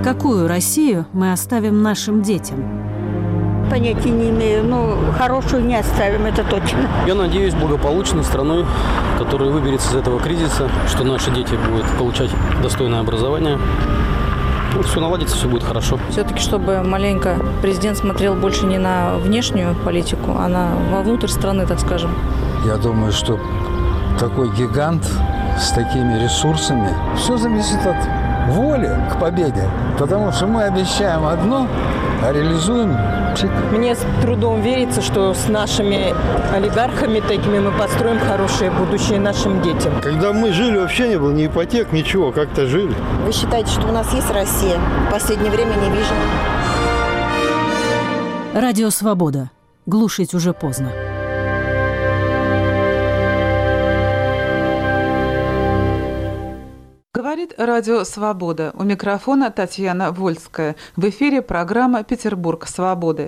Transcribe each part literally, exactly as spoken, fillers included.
Какую Россию мы оставим нашим детям? Понятия не имею, но хорошую не оставим, это точно. Я надеюсь, благополучной страной, которая выберется из этого кризиса, что наши дети будут получать достойное образование. Ну, все наладится, все будет хорошо. Все-таки, чтобы маленько президент смотрел больше не на внешнюю политику, а на вовнутрь страны, так скажем. Я думаю, что такой гигант с такими ресурсами, все зависит от воли к победе. Потому что мы обещаем одно, а реализуем пшик. Мне с трудом верится, что с нашими олигархами такими мы построим хорошее будущее нашим детям. Когда мы жили, вообще не было ни ипотек, ничего, как-то жили. Вы считаете, что у нас есть Россия? В последнее время не вижу. Радио «Свобода». Глушить уже поздно. Говорит радио «Свобода». У микрофона Татьяна Вольская. В эфире программа «Петербург свободы».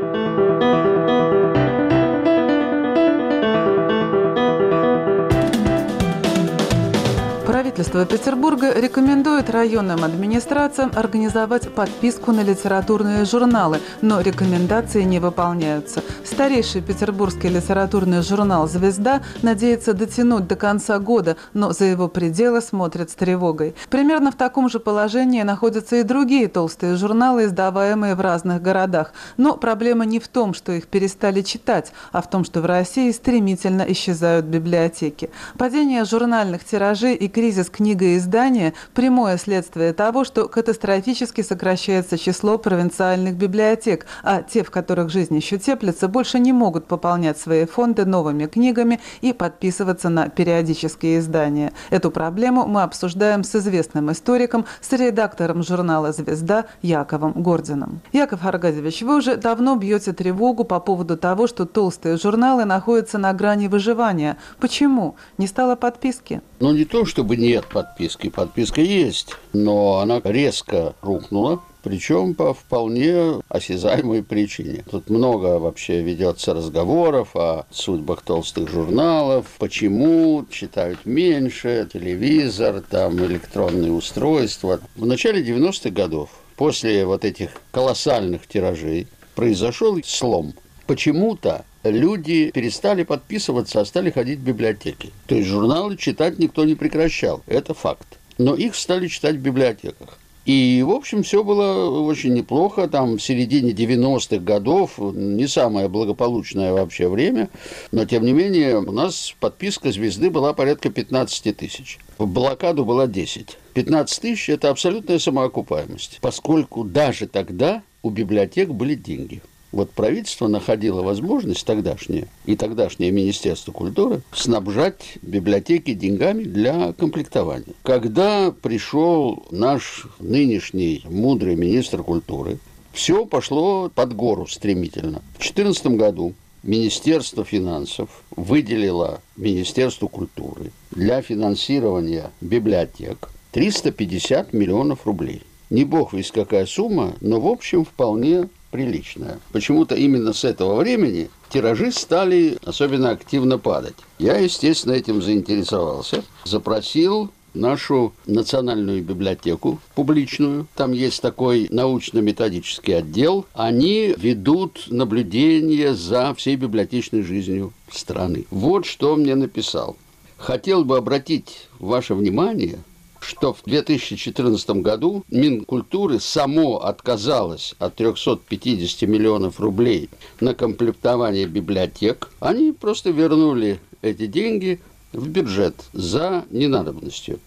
Правительство Петербурга рекомендует районным администрациям организовать подписку на литературные журналы, но рекомендации не выполняются. Старейший петербургский литературный журнал «Звезда» надеется дотянуть до конца года, но за его пределы смотрят с тревогой. Примерно в таком же положении находятся и другие толстые журналы, издаваемые в разных городах. Но проблема не в том, что их перестали читать, а в том, что в России стремительно исчезают библиотеки. Падение журнальных тиражей и кризис книгоиздания – прямое следствие того, что катастрофически сокращается число провинциальных библиотек, а те, в которых жизнь еще теплится, больше не могут пополнять свои фонды новыми книгами и подписываться на периодические издания. Эту проблему мы обсуждаем с известным историком, с редактором журнала «Звезда» Яковом Гординым. Яков Аркадьевич, вы уже давно бьете тревогу по поводу того, что толстые журналы находятся на грани выживания. Почему? Не стало подписки? Ну, не то, чтобы нет подписки. Подписка есть, но она резко рухнула, причем по вполне осязаемой причине. Тут много вообще ведется разговоров о судьбах толстых журналов, почему читают меньше, телевизор, там, электронные устройства. В начале девяностых годов, после вот этих колоссальных тиражей, произошел слом. Почему-то люди перестали подписываться, а стали ходить в библиотеки. То есть журналы читать никто не прекращал, это факт. Но их стали читать в библиотеках. И, в общем, все было очень неплохо. Там в середине девяностых годов, не самое благополучное вообще время, но, тем не менее, у нас подписка «Звезды» была порядка пятнадцать тысяч. В блокаду была десять. пятнадцать тысяч – это абсолютная самоокупаемость, поскольку даже тогда у библиотек были деньги. Вот правительство находило возможность тогдашнее и тогдашнее Министерство культуры снабжать библиотеки деньгами для комплектования. Когда пришел наш нынешний мудрый министр культуры, все пошло под гору стремительно. В две тысячи четырнадцатом году Министерство финансов выделило Министерству культуры для финансирования библиотек триста пятьдесят миллионов рублей. Не бог весть какая сумма, но в общем вполне приличная. Почему-то именно с этого времени тиражи стали особенно активно падать. Я, естественно, этим заинтересовался, запросил нашу национальную библиотеку публичную. Там есть такой научно-методический отдел. Они ведут наблюдение за всей библиотечной жизнью страны. Вот что он мне написал. Хотел бы обратить ваше внимание, что в две тысячи четырнадцатом году Минкультуры само отказалось от триста пятьдесят миллионов рублей на комплектование библиотек. Они просто вернули эти деньги в бюджет за ненадобностью.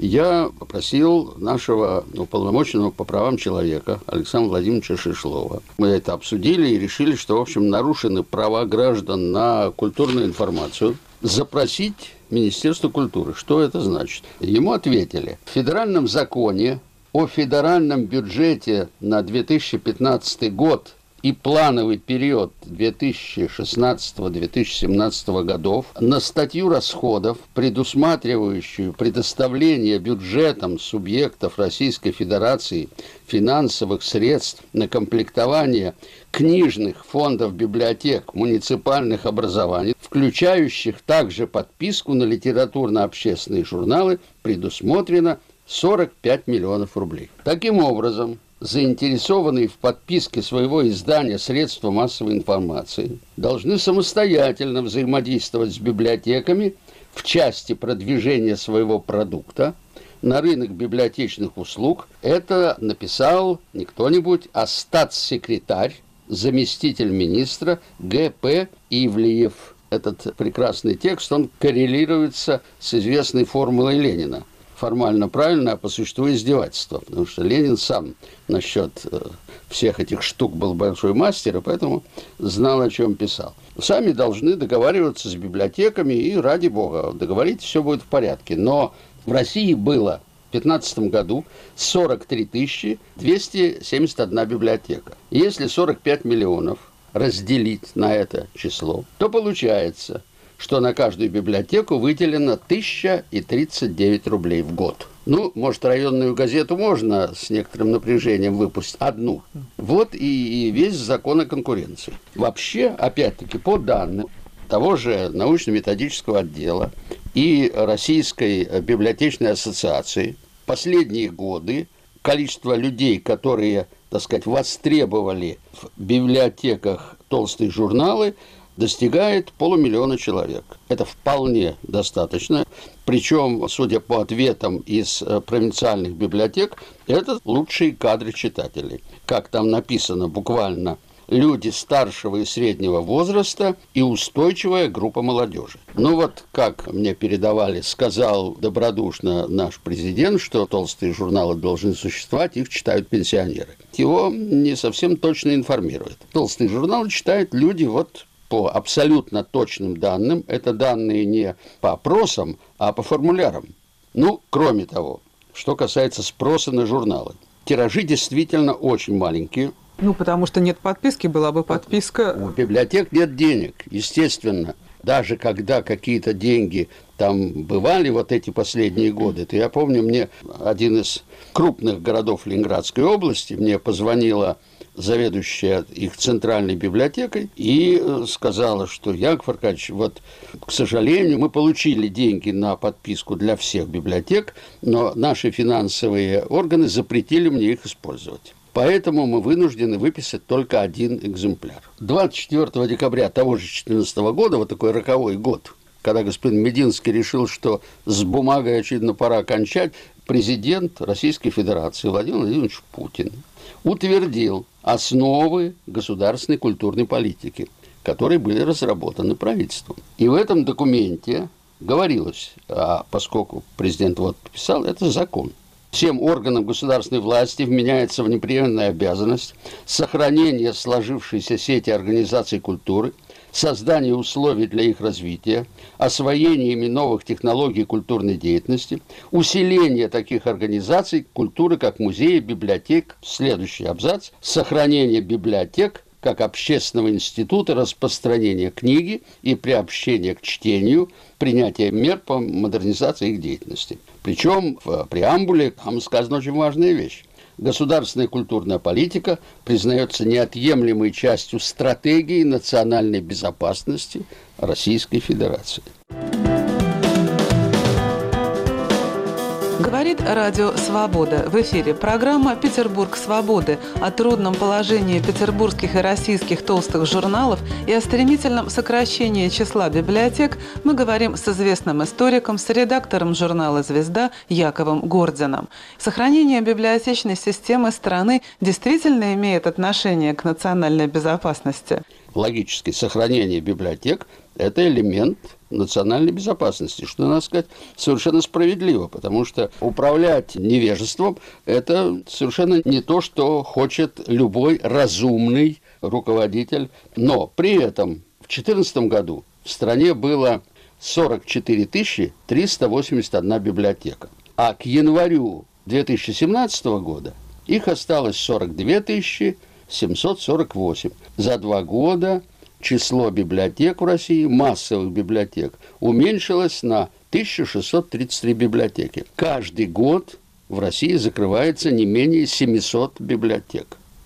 Я попросил нашего уполномоченного по правам человека Александра Владимировича Шишлова. Мы это обсудили и решили, что, в общем, нарушены права граждан на культурную информацию. Запросить Министерство культуры. Что это значит? Ему ответили. В федеральном законе о федеральном бюджете на две тысячи пятнадцатый год и плановый период две тысячи шестнадцатого — две тысячи семнадцатого годов на статью расходов, предусматривающую предоставление бюджетам субъектов Российской Федерации финансовых средств на комплектование книжных фондов библиотек муниципальных образований, включающих также подписку на литературно-общественные журналы, предусмотрено сорок пять миллионов рублей. Таким образом, заинтересованные в подписке своего издания средства массовой информации должны самостоятельно взаимодействовать с библиотеками в части продвижения своего продукта на рынок библиотечных услуг. Это написал не кто-нибудь, а статс-секретарь, заместитель министра Г П Ивлеев. Этот прекрасный текст, он коррелируется с известной формулой Ленина. Формально правильно, а по существу издевательство, потому что Ленин сам насчет э, всех этих штук был большой мастер, и поэтому знал, о чем писал. Сами должны договариваться с библиотеками, и ради бога, договоритесь, все будет в порядке. Но в России было в две тысячи пятнадцатом году сорок три тысячи двести семьдесят одна библиотека. Если сорок пять миллионов разделить на это число, то получается, что на каждую библиотеку выделено тысяча тридцать девять рублей в год. Ну, может, районную газету можно с некоторым напряжением выпустить одну. Вот и, и весь закон о конкуренции. Вообще, опять-таки, по данным того же научно-методического отдела и Российской библиотечной ассоциации, последние годы количество людей, которые, так сказать, востребовали в библиотеках толстые журналы, достигает полумиллиона человек. Это вполне достаточно. Причем, судя по ответам из провинциальных библиотек, это лучшие кадры читателей. Как там написано буквально, люди старшего и среднего возраста и устойчивая группа молодежи. Ну вот, как мне передавали, сказал добродушно наш президент, что толстые журналы должны существовать, их читают пенсионеры. Его не совсем точно информируют. Толстые журналы читают люди вот по абсолютно точным данным. Это данные не по опросам, а по формулярам. Ну, кроме того, что касается спроса на журналы. Тиражи действительно очень маленькие. Ну, потому что нет подписки, была бы подписка. У библиотек нет денег, естественно. Даже когда какие-то деньги там бывали вот эти последние годы, то я помню, мне один из крупных городов Ленинградской области, мне позвонила заведующая их центральной библиотекой и сказала, что Яков Аркадьевич, вот, к сожалению, мы получили деньги на подписку для всех библиотек, но наши финансовые органы запретили мне их использовать. Поэтому мы вынуждены выписать только один экземпляр. двадцать четвёртого декабря того же две тысячи четырнадцатого года, вот такой роковой год, когда господин Мединский решил, что с бумагой, очевидно, пора кончать, президент Российской Федерации Владимир Владимирович Путин утвердил основы государственной культурной политики, которые были разработаны правительством. И в этом документе говорилось, а поскольку президент вот подписал, это закон. Всем органам государственной власти вменяется в непременную обязанность сохранения сложившейся сети организаций культуры, создание условий для их развития, освоение ими новых технологий культурной деятельности, усиление таких организаций культуры, как музеи, библиотек, следующий абзац, сохранение библиотек как общественного института, распространение книги и приобщение к чтению, принятие мер по модернизации их деятельности. Причем в преамбуле там сказана очень важная вещь. Государственная культурная политика признается неотъемлемой частью стратегии национальной безопасности Российской Федерации. Говорит Радио Свобода. В эфире программа «Петербург свободы» о трудном положении петербургских и российских толстых журналов и о стремительном сокращении числа библиотек мы говорим с известным историком, с редактором журнала «Звезда» Яковом Гординым. Сохранение библиотечной системы страны действительно имеет отношение к национальной безопасности? Логически, сохранение библиотек – это элемент национальной безопасности, что, надо сказать, совершенно справедливо, потому что управлять невежеством – это совершенно не то, что хочет любой разумный руководитель. Но при этом в две тысячи четырнадцатом году в стране было сорок четыре тысячи триста восемьдесят одна библиотека, а к январю две тысячи семнадцатого года их осталось сорок две тысячи семьсот сорок восемь. За два года число библиотек в России, массовых библиотек, уменьшилось на тысячу шестьсот тридцать три библиотеки. Каждый год в России закрывается не менее семисот библиотек.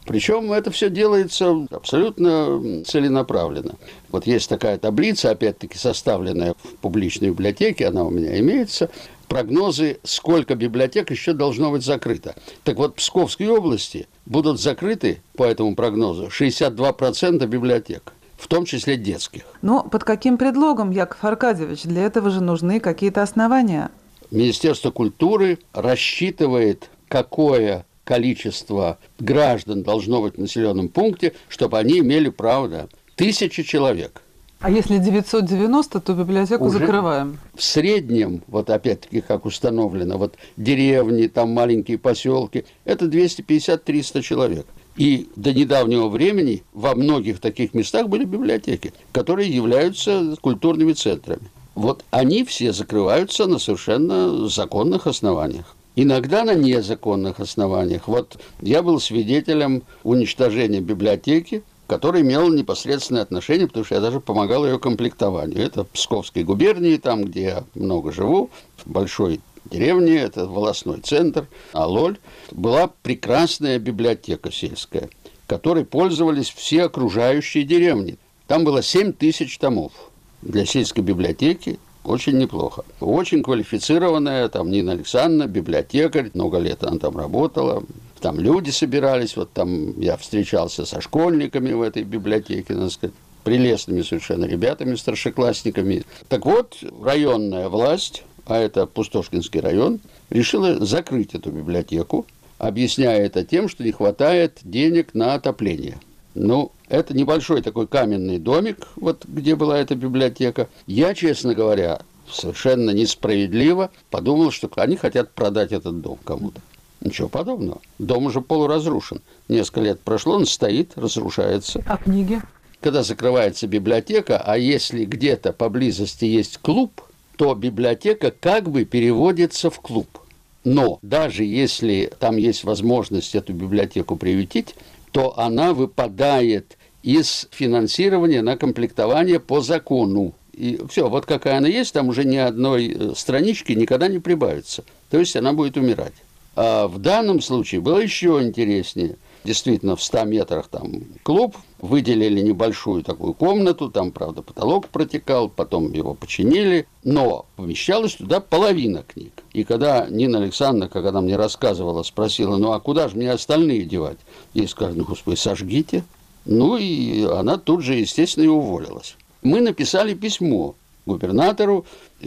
Причем это все делается абсолютно целенаправленно. Вот есть такая таблица, опять-таки составленная в публичной библиотеке, она у меня имеется, прогнозы, сколько библиотек еще должно быть закрыто. Так вот, в Псковской области будут закрыты, по этому прогнозу, шестьдесят два процента библиотек, в том числе детских. Но под каким предлогом, Яков Аркадьевич? Для этого же нужны какие-то основания. Министерство культуры рассчитывает, какое количество граждан должно быть в населенном пункте, чтобы они имели право, да, тысячи человек. А если девятьсот девяносто, то библиотеку Уже закрываем. В среднем, вот опять-таки, как установлено, вот деревни, там маленькие поселки, это двести пятьдесят - триста человек. И до недавнего времени во многих таких местах были библиотеки, которые являются культурными центрами. Вот они все закрываются на совершенно законных основаниях. Иногда на незаконных основаниях. Вот я был свидетелем уничтожения библиотеки, который имел непосредственное отношение, потому что я даже помогал ее комплектованию. Это в Псковской губернии, там, где я много живу, в большой деревне, это волостной центр, Алоль, была прекрасная библиотека сельская, которой пользовались все окружающие деревни. Там было семь тысяч томов. Для сельской библиотеки очень неплохо. Очень квалифицированная, там Нина Александровна, библиотекарь, много лет она там работала. Там люди собирались, вот там я встречался со школьниками в этой библиотеке, надо сказать, прелестными совершенно ребятами, старшеклассниками. Так вот, районная власть, а это Пустошкинский район, решила закрыть эту библиотеку, объясняя это тем, что не хватает денег на отопление. Ну, это небольшой такой каменный домик, вот где была эта библиотека. Я, честно говоря, совершенно несправедливо подумал, что они хотят продать этот дом кому-то. Ничего подобного. Дом уже полуразрушен. Несколько лет прошло, он стоит, разрушается. А книги? Когда закрывается библиотека, а если где-то поблизости есть клуб, то библиотека как бы переводится в клуб. Но даже если там есть возможность эту библиотеку приютить, то она выпадает из финансирования на комплектование по закону. И все, вот какая она есть, там уже ни одной странички никогда не прибавится. То есть она будет умирать. А в данном случае было еще интереснее. Действительно, в ста метрах там клуб, выделили небольшую такую комнату, там, правда, потолок протекал, потом его починили, но помещалась туда половина книг. И когда Нина Александровна, как она мне рассказывала, спросила, ну а куда же мне остальные девать? Ей сказали, ну, господи, сожгите. Ну и она тут же, естественно, и уволилась. Мы написали письмо губернатору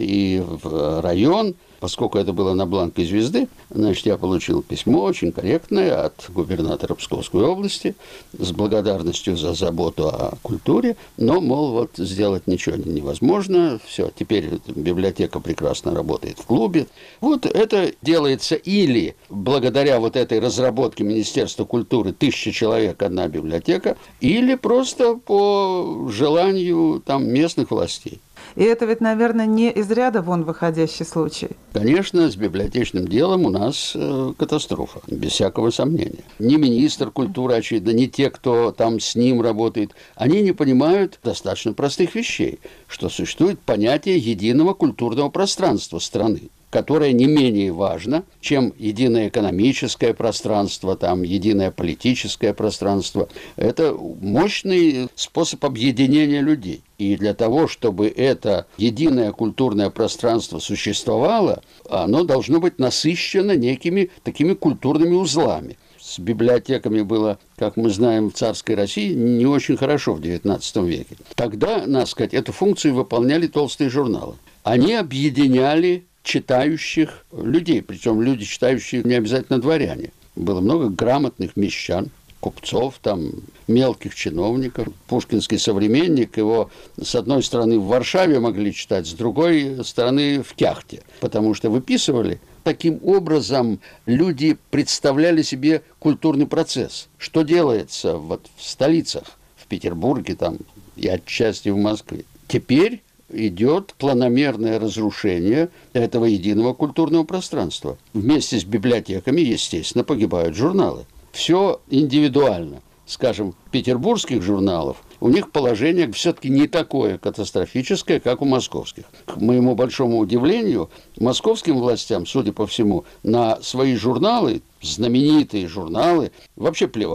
и в район, поскольку это было на бланке звезды, значит, я получил письмо очень корректное от губернатора Псковской области с благодарностью за заботу о культуре, но, мол, вот сделать ничего невозможно, все, теперь библиотека прекрасно работает в клубе. Вот это делается или благодаря вот этой разработке Министерства культуры тысяча человек, одна библиотека, или просто по желанию там местных властей. И это ведь, наверное, не из ряда вон выходящий случай. Конечно, с библиотечным делом у нас э, катастрофа, без всякого сомнения. Ни министр культуры, очевидно, ни те, кто там с ним работает, они не понимают достаточно простых вещей, что существует понятие единого культурного пространства страны, которое не менее важно, чем единое экономическое пространство, там, единое политическое пространство. Это мощный способ объединения людей. И для того, чтобы это единое культурное пространство существовало, оно должно быть насыщено некими такими культурными узлами. С библиотеками было, как мы знаем, в царской России не очень хорошо в девятнадцатом веке. Тогда, надо сказать, эту функцию выполняли толстые журналы. Они объединяли читающих людей, причем люди, читающие не обязательно дворяне. Было много грамотных мещан, купцов, там, мелких чиновников. Пушкинский современник, его с одной стороны в Варшаве могли читать, с другой стороны в Кяхте, потому что выписывали. Таким образом люди представляли себе культурный процесс. Что делается вот в столицах, в Петербурге там, и отчасти в Москве. Теперь идет планомерное разрушение этого единого культурного пространства. Вместе с библиотеками, естественно, погибают журналы. Все индивидуально. Скажем, петербургских журналов, у них положение все-таки не такое катастрофическое, как у московских. К моему большому удивлению, московским властям, судя по всему, на свои журналы, знаменитые журналы, вообще плевать.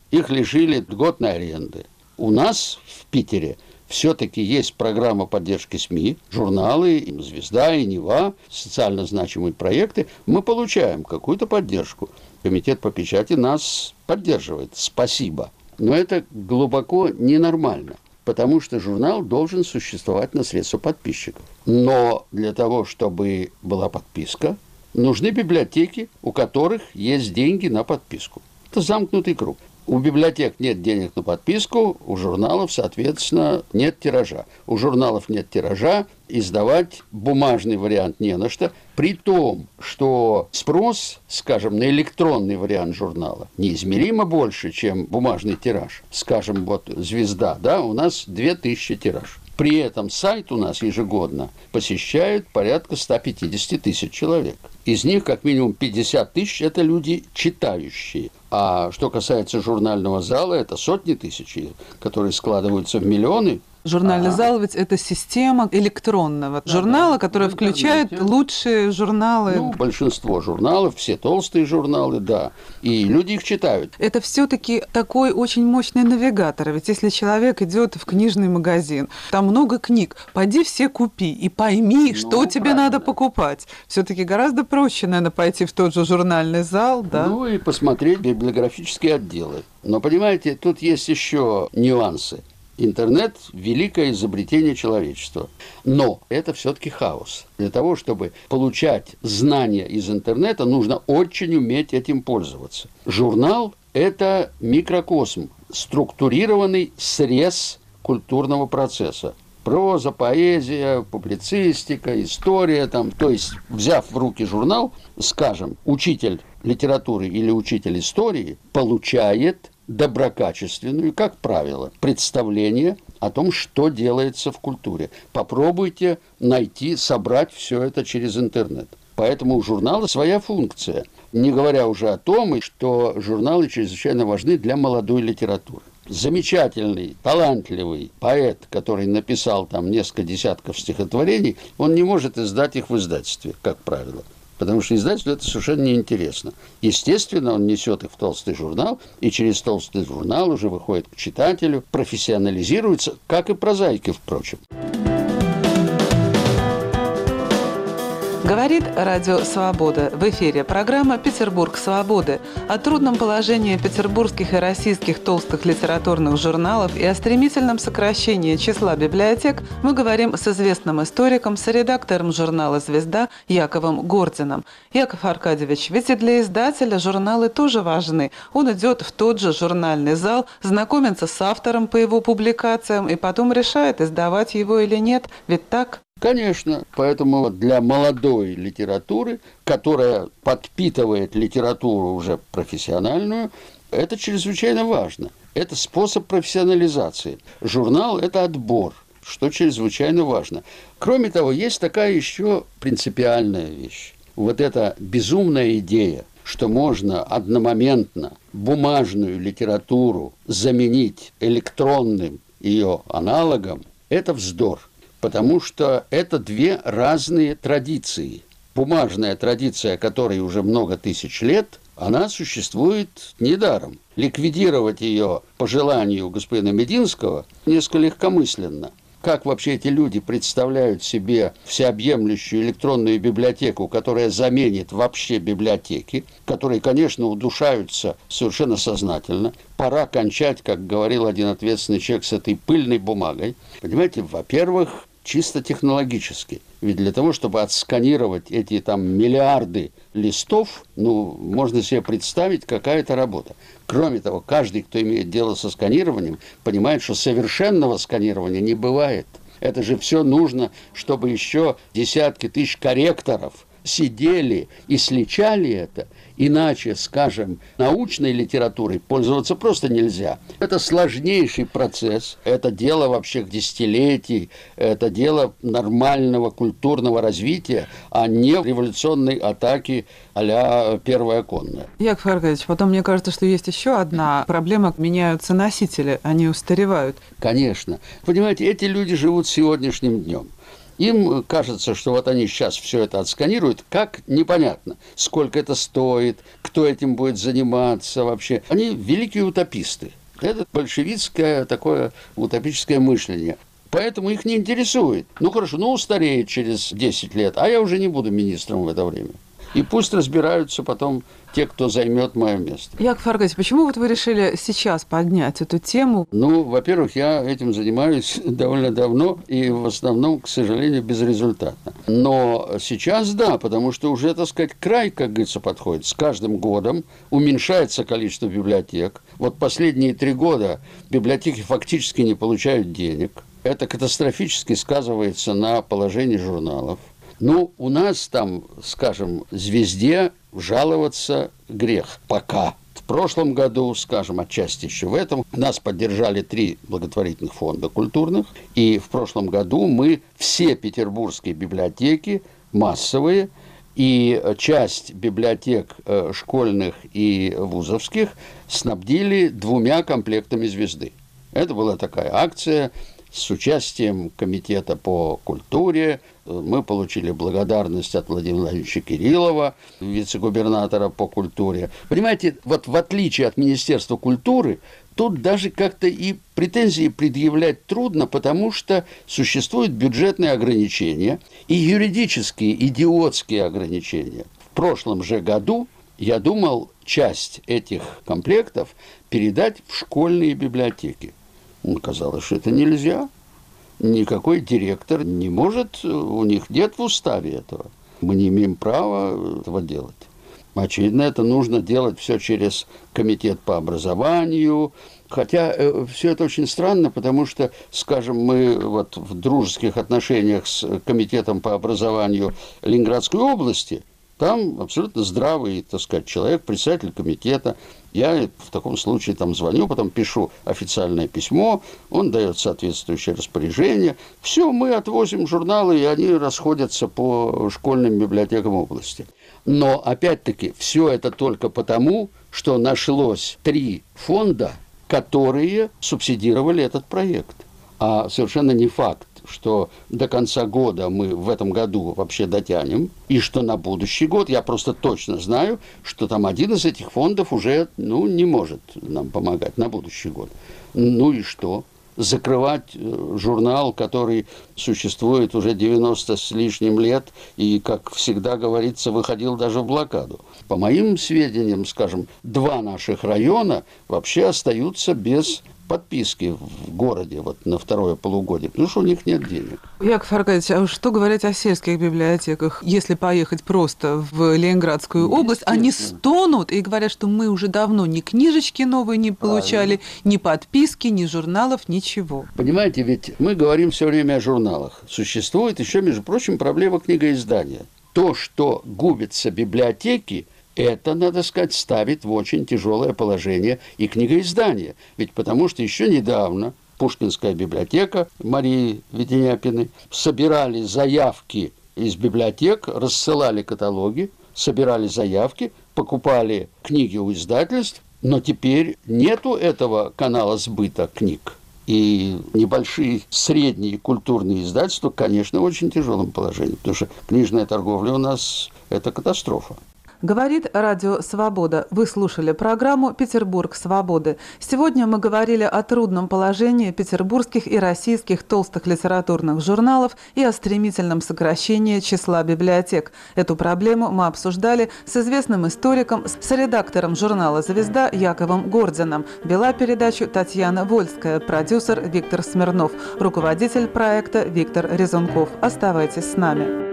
их лишили льготной аренды. У нас в Питере все-таки есть программа поддержки СМИ, журналы, «Звезда» и «Нева», социально значимые проекты. Мы получаем какую-то поддержку. Комитет по печати нас поддерживает. Спасибо. Но это глубоко ненормально, потому что журнал должен существовать на средства подписчиков. Но для того, чтобы была подписка, нужны библиотеки, у которых есть деньги на подписку. Это замкнутый круг. У библиотек нет денег на подписку, у журналов, соответственно, нет тиража. У журналов нет тиража, издавать бумажный вариант не на что, при том, что спрос, скажем, на электронный вариант журнала неизмеримо больше, чем бумажный тираж. Скажем, вот «Звезда», да, у нас две тысячи тираж. При этом сайт у нас ежегодно посещают порядка ста пятидесяти тысяч человек. Из них как минимум пятьдесят тысяч – это люди читающие. А что касается журнального зала, это сотни тысяч, которые складываются в миллионы. Журнальный А-а. зал ведь это система электронного да, журнала, да, которая включает лучшие журналы. Ну, большинство журналов, все толстые журналы, да. И люди их читают. Это все-таки такой очень мощный навигатор. Ведь если человек идет в книжный магазин, там много книг, пойди все купи и пойми, ну, что тебе правильно. Надо покупать. Все-таки гораздо проще, наверное, пойти в тот же журнальный зал, да? Ну и посмотреть библиографические отделы. Но, понимаете, тут есть еще нюансы. Интернет – великое изобретение человечества. Но это все-таки хаос. Для того, чтобы получать знания из интернета, нужно очень уметь этим пользоваться. Журнал – это микрокосм, структурированный срез культурного процесса. Проза, поэзия, публицистика, история. Там. То есть, взяв в руки журнал, скажем, учитель литературы или учитель истории получает доброкачественную, как правило, представление о том, что делается в культуре. Попробуйте найти, собрать все это через интернет. Поэтому у журнала своя функция. Не говоря уже о том, что журналы чрезвычайно важны для молодой литературы. Замечательный, талантливый поэт, который написал там несколько десятков стихотворений, он не может издать их в издательстве, как правило. Потому что издателю это совершенно неинтересно. Естественно, он несет их в толстый журнал, и через толстый журнал уже выходит к читателю, профессионализируется, как и прозаики, впрочем. Говорит Радио Свобода. В эфире программа «Петербург свободы». О трудном положении петербургских и российских толстых литературных журналов и о стремительном сокращении числа библиотек мы говорим с известным историком, с редактором журнала «Звезда» Яковом Гординым. Яков Аркадьевич, ведь и для издателя журналы тоже важны. Он идет в тот же журнальный зал, знакомится с автором по его публикациям и потом решает, издавать его или нет. Ведь так? Конечно, поэтому для молодой литературы, которая подпитывает литературу уже профессиональную, это чрезвычайно важно. Это способ профессионализации. Журнал – это отбор, что чрезвычайно важно. Кроме того, есть такая еще принципиальная вещь. Вот эта безумная идея, что можно одномоментно бумажную литературу заменить электронным ее аналогом, это вздор. Потому что это две разные традиции. Бумажная традиция, которой уже много тысяч лет, она существует недаром. Ликвидировать ее по желанию господина Мединского несколько легкомысленно. Как вообще эти люди представляют себе всеобъемлющую электронную библиотеку, которая заменит вообще библиотеки, которые, конечно, удушаются совершенно сознательно. Пора кончать, как говорил один ответственный человек, с этой пыльной бумагой. Понимаете, во-первых, чисто технологически. Ведь для того, чтобы отсканировать эти там миллиарды листов, ну, можно себе представить, какая это работа. Кроме того, каждый, кто имеет дело со сканированием, понимает, что совершенного сканирования не бывает. Это же все нужно, чтобы еще десятки тысяч корректоров сидели и сличали это. Иначе, скажем, научной литературой пользоваться просто нельзя. Это сложнейший процесс, это дело вообще десятилетий, это дело нормального культурного развития, а не революционной атаки а-ля Первая конная. Яков Аркадьевич, потом мне кажется, что есть еще одна проблема. Меняются носители, они устаревают. Конечно. Понимаете, эти люди живут сегодняшним днем. Им кажется, что вот они сейчас все это отсканируют, как непонятно, сколько это стоит, кто кто этим будет заниматься вообще. Они великие утописты. Это большевистское такое утопическое мышление. Поэтому их не интересует. Ну хорошо, ну устареет через десять лет, а я уже не буду министром в это время. И пусть разбираются потом те, кто займет мое место. Яков Аркадьевич, почему вот вы решили сейчас поднять эту тему? Ну, во-первых, я этим занимаюсь довольно давно и в основном, к сожалению, безрезультатно. Но сейчас да, потому что уже, так сказать, край, как говорится, подходит. С каждым годом уменьшается количество библиотек. Вот последние три года библиотеки фактически не получают денег. Это катастрофически сказывается на положении журналов. Ну, у нас там, скажем, «Звезде» жаловаться грех пока. В прошлом году, скажем, отчасти еще в этом, нас поддержали три благотворительных фонда культурных, и в прошлом году мы все петербургские библиотеки, массовые, и часть библиотек школьных и вузовских снабдили двумя комплектами «Звезды». Это была такая акция с участием Комитета по культуре. Мы получили благодарность от Владимира Владимировича Кириллова, вице-губернатора по культуре. Понимаете, вот в отличие от Министерства культуры, тут даже как-то и претензии предъявлять трудно, потому что существуют бюджетные ограничения и юридические идиотские ограничения. В прошлом же году я думал часть этих комплектов передать в школьные библиотеки. Оказалось, что это нельзя. Никакой директор не может, у них нет в уставе этого. Мы не имеем права этого делать. Очевидно, это нужно делать все через комитет по образованию. Хотя э, все это очень странно, потому что, скажем, мы вот в дружеских отношениях с комитетом по образованию Ленинградской области, там абсолютно здравый, так сказать, человек, председатель комитета. Я в таком случае там звоню, потом пишу официальное письмо, он дает соответствующее распоряжение. Все, мы отвозим журналы, и они расходятся по школьным библиотекам области. Но, опять-таки, все это только потому, что нашлось три фонда, которые субсидировали этот проект. А совершенно не факт, что до конца года мы в этом году вообще дотянем, и что на будущий год, я просто точно знаю, что там один из этих фондов уже ну, не может нам помогать на будущий год. Ну и что? Закрывать журнал, который существует уже девяносто с лишним лет и, как всегда говорится, выходил даже в блокаду. По моим сведениям, скажем, два наших района вообще остаются без подписки в городе вот, на второе полугодие, потому что у них нет денег. Яков Аркадьевич, а что говорить о сельских библиотеках? Если поехать просто в Ленинградскую область, они стонут и говорят, что мы уже давно ни книжечки новые не получали, Правильно. ни подписки, ни журналов, ничего. Понимаете, ведь мы говорим все время о журналах. Существует еще, между прочим, проблема книгоиздания. То, что губятся библиотеки, это, надо сказать, ставит в очень тяжелое положение и книгоиздание. Ведь потому что еще недавно Пушкинская библиотека Марии Веденяпиной собирали заявки из библиотек, рассылали каталоги, собирали заявки, покупали книги у издательств, но теперь нету этого канала сбыта книг. И небольшие, средние культурные издательства, конечно, в очень тяжелом положении, потому что книжная торговля у нас – это катастрофа. Говорит Радио Свобода. Вы слушали программу «Петербург свободы». Сегодня мы говорили о трудном положении петербургских и российских толстых литературных журналов и о стремительном сокращении числа библиотек. Эту проблему мы обсуждали с известным историком, с редактором журнала «Звезда» Яковом Гординым. Вела передачу Татьяна Вольская, продюсер Виктор Смирнов, руководитель проекта Виктор Резунков. Оставайтесь с нами.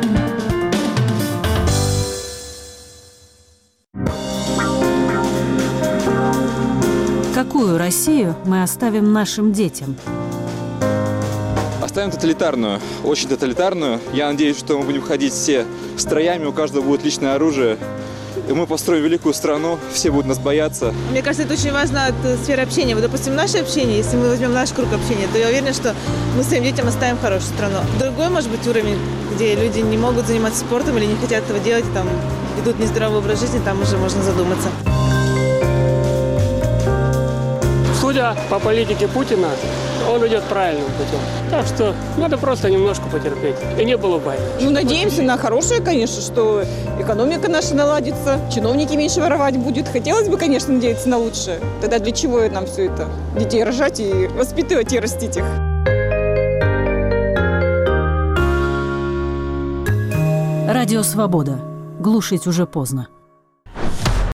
Какую Россию мы оставим нашим детям? Оставим тоталитарную, очень тоталитарную. Я надеюсь, что мы будем ходить все строями, у каждого будет личное оружие. И мы построим великую страну, все будут нас бояться. Мне кажется, это очень важно от сферы общения. Вот, допустим, наше общение, если мы возьмем наш круг общения, то я уверена, что мы своим детям оставим хорошую страну. Другой, может быть, уровень, где люди не могут заниматься спортом или не хотят этого делать, там ведут нездоровый образ жизни, там уже можно задуматься. В судя по политике Путина, он идет правильным путем. Так что надо просто немножко потерпеть. И не было бы. Ну, надеемся на хорошее, конечно, что экономика наша наладится, чиновники меньше воровать будут. Хотелось бы, конечно, надеяться на лучшее. Тогда для чего нам все это? Детей рожать и воспитывать и растить их. Радио «Свобода». Глушить уже поздно.